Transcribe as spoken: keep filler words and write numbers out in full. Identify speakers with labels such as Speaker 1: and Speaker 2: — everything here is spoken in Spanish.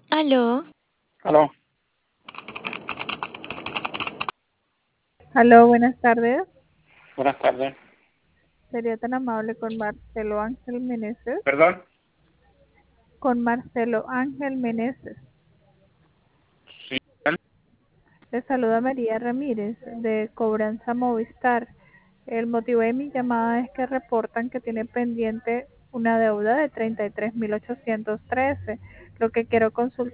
Speaker 1: Aló,
Speaker 2: Aló,
Speaker 3: Aló, buenas tardes.
Speaker 2: buenas tardes.
Speaker 3: Sería tan amable con Marcelo Ángel Meneses.
Speaker 2: ¿Perdón?
Speaker 3: Con Marcelo Ángel Meneses.
Speaker 2: Sí.
Speaker 3: Le saluda María Ramírez de Cobranza Movistar. El motivo de mi llamada es que reportan que tiene pendiente una deuda de treinta y tres mil ochocientos trece. Lo que quiero consultar